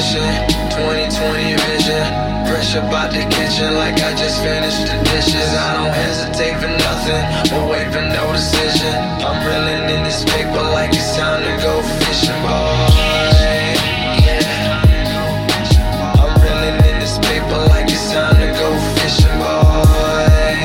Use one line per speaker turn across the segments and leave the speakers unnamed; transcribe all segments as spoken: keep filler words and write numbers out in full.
mission, twenty twenty vision. Fresh about the kitchen like I just finished the dishes. I don't hesitate for nothing, or wait for no decision. I'm reeling in this paper like it's time to go fishing, boy. Yeah. I'm reeling in this paper like it's time to go fishing, boy.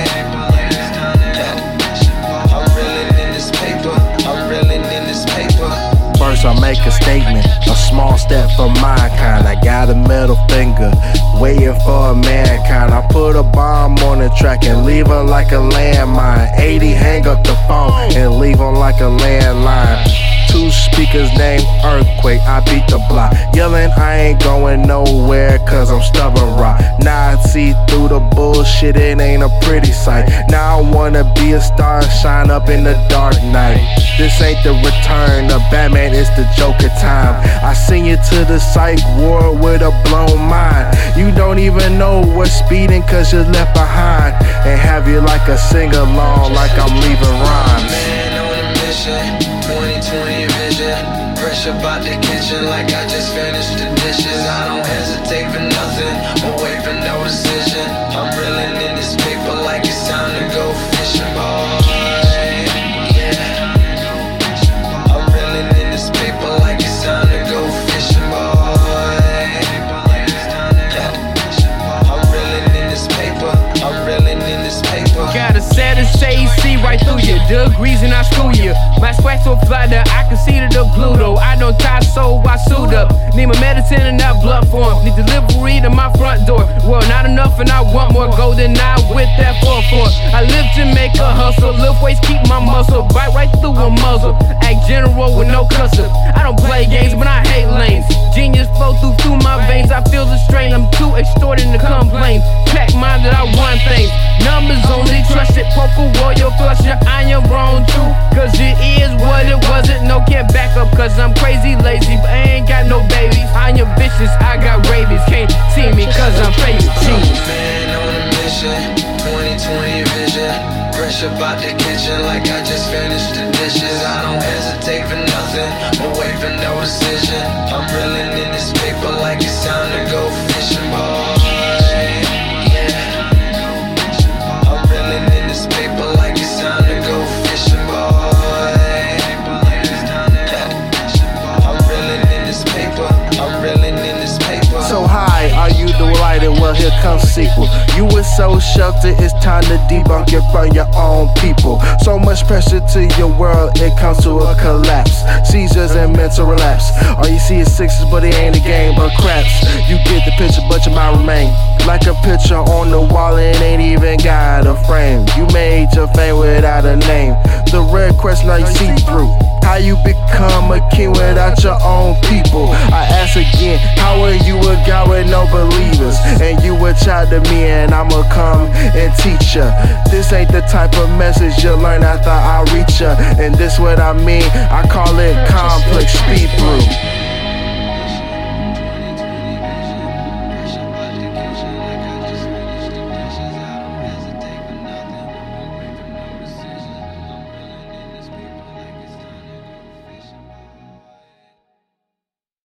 I'm reeling in this paper, I'm reeling in this paper.
First I make a statement, a small step for mankind. I got a middle finger, waiting for mankind. I put a bomb on the track and leave her like a landmine. eighty hang up the phone and leave her like a landline. Two speakers named Earthquake, I beat the block. Yelling I ain't going nowhere cause I'm stubborn rock. Now I see through the bullshit, it ain't a pretty sight. Now I wanna be a star, shine up in the dark night. This ain't the return of Batman, it's the Joker time. I send you to the psych ward with a blown mind. You don't even know what's speeding cause you're left behind. And have you like a sing-along like I'm leaving rhymes.
Man on a mission, twenty twenty vision. Fresh about the kitchen like I just finished the dishes. I don't hesitate for nothing, or wait for no decision. I'm reeling in this paper like it's time to go fishing, boy.
Got a set of shades, see right through you. Degrees and I screw you. My swag so fly that I can see to the Pluto. I don't tie, so I suit up. Need my medicine and not blood form. Need delivery to my front door. Well, not enough and I want more. Golden eye with that four four. I live to make a hustle. Lift weights, keep my muscle. Bite right through a muzzle. Act general with no cusser. I don't play games, but I hate lanes. Genius flow through through my veins. I feel the strain. I'm too extorting to complain. Check minded, I want things. Numbers only trust it. Poker warrior flusher. I am wrong too. Cause it is what it wasn't. No, can't back up cause I'm crazy lazy. But I ain't got no babies. I am vicious. I got rabies. Can't see me cause I'm famous. Genius.
Man on a mission, twenty twenty vision. Fresh about the kitchen like I just finished the dishes. I don't hesitate for nothing, or wait for no decision. I'm reeling in this paper like it's time to go fishing, boy.
So high, are you delighted? Well, here comes sequel. You were so sheltered, it's time to debunk it from your own people. So much pressure to your world, it comes to a collapse. Seizures and mental relapse. All you see is sixes, but it ain't a game of craps. You get the picture, but you might remain like a picture on the wall, and ain't even got a frame. You made your fame without a name. The red question now you see through. How you become a king without your own people? I ask again, how are you a God with no believers? And you a child to me and I'ma come and teach ya. This ain't the type of message you'll learn after I reach ya. And this what I mean, I call it complex speed through.